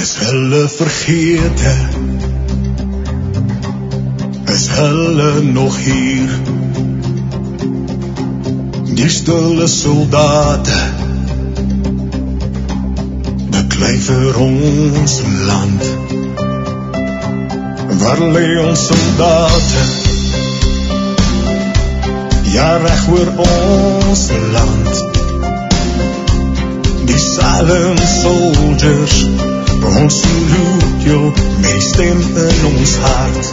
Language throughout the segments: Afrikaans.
Is hulle vergete? Is hulle nog hier? Die stille soldate beklei vir ons land. Waar lê ons soldate? Ja, reg oor ons land. Die silent soldiers, ons salute jou met die stem in ons hart.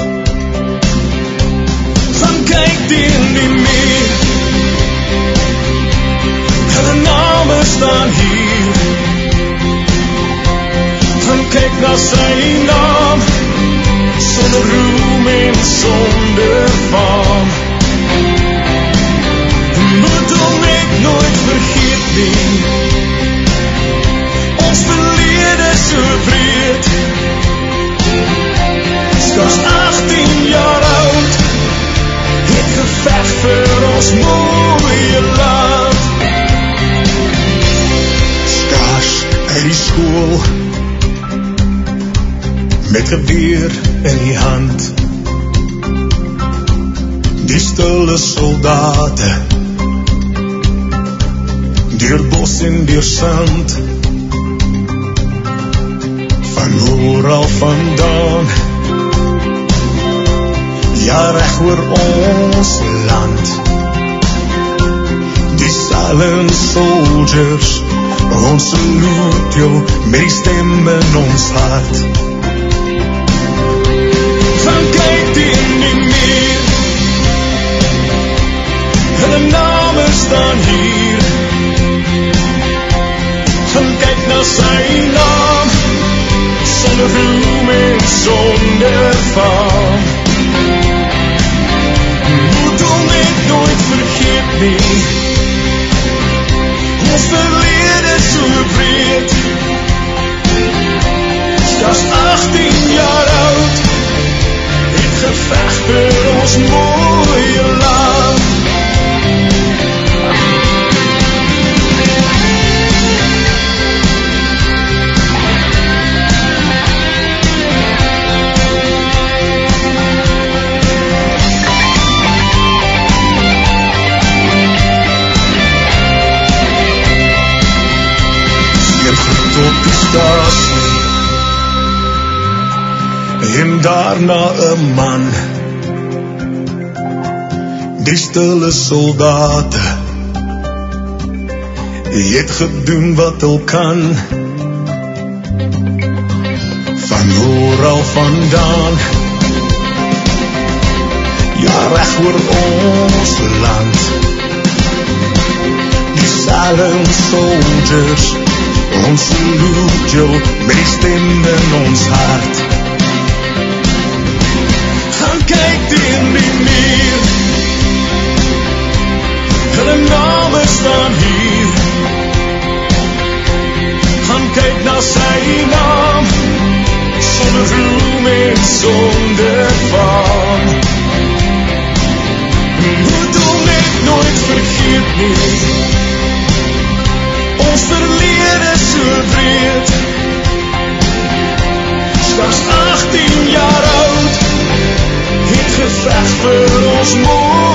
Gaan kyk in die meer, hulle name staan hier. Gaan kyk na sy naam, sonder roem en sonder faam. Moet hom net nooit vergeet nie, ons verlede so breed. Skars 18 jaar oud, het geveg vir ons mooie land. Skars uit die skool, met geweer in die hand. Die stille soldate, deur bos en deur sand, van oral vandaan, ja, reg oor ons land. Die silent soldiers, ons salute jou met die stem in ons hart. Gaan kyk in die meer, hulle name staan hier. Gaan kyk na sy naam, sonder roem en sonder faam. Moet hom net nooit vergeet nie, ons verlede so breed. Skars 18 jaar oud, het geveg vir ons mooie land. Op die stasie, en daarna 'n man. Die stille soldate het gedoen wat hulle kan, van oral vandaan, ja, reg oor ons land. Die silent soldiers, ons salute jou met die stem in ons hart. Gaan kyk in die meer, hulle name staan hier. Gaan kyk na sy naam, sonder roem en sonder faam. Moet hom net nooit vergeet nie, ons verlede so breed. Skars 18 jaar oud, het geveg vir ons mooi.